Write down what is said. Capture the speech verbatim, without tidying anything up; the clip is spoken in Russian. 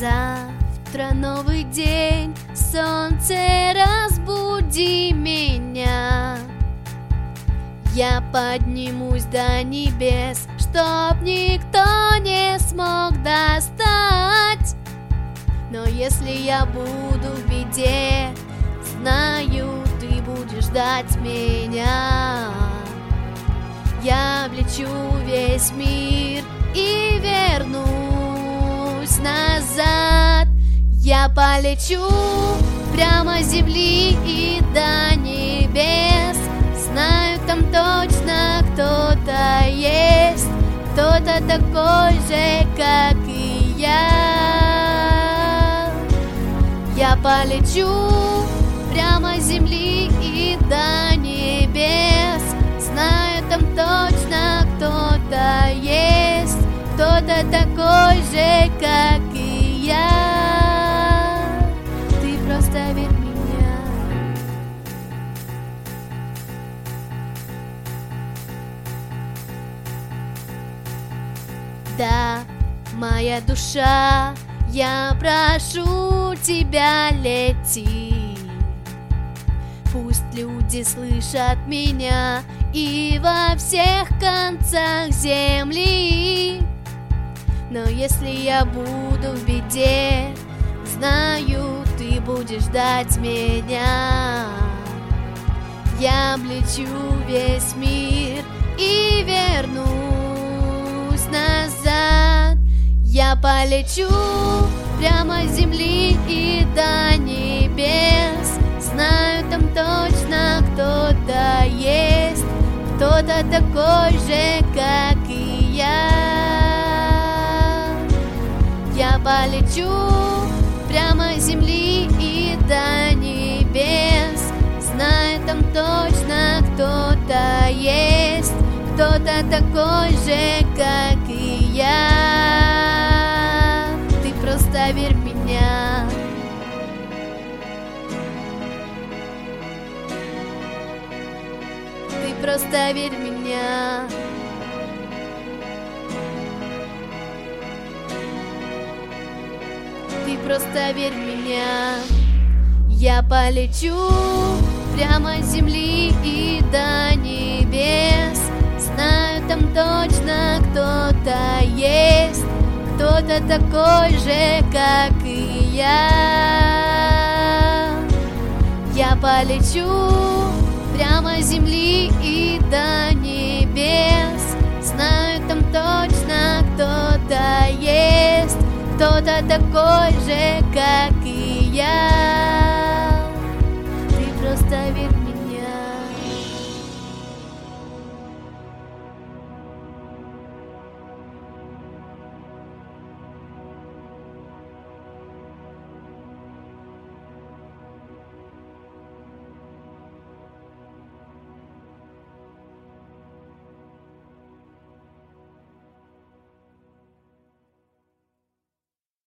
Завтра новый день, солнце, разбуди меня. Я поднимусь до небес, чтоб никто не смог достать. Но если я буду в беде, знаю, ты будешь ждать меня. Я облечу весь мир и вернусь назад. Я полечу прямо с земли и до небес. Знаю, там точно кто-то есть, кто-то такой же, как и я. Я полечу прямо с земли и до небес. Знаю, там точно кто-то есть, кто-то такой же, как и я. Ты просто верь в меня. Да, моя душа, я прошу тебя, лети. Пусть люди слышат меня и во всех концах земли. Но если я буду в беде, знаю, ты будешь ждать меня. Я облечу весь мир и вернусь назад. Я полечу прямо с земли и до небес. Знаю, там точно кто-то есть, кто-то такой же, как и я. Я полечу прямо с земли и до небес. Знаю, там точно кто-то есть, кто-то такой же, как и я. Ты просто верь в меня. Ты просто верь в меня. Ты просто верь в меня. Я полечу прямо с земли и до небес. Знаю, там точно кто-то есть, кто-то такой же, как и я. Я полечу прямо с земли и до небес. Знаю, там точно кто-то есть, кто-то такой же, как и я.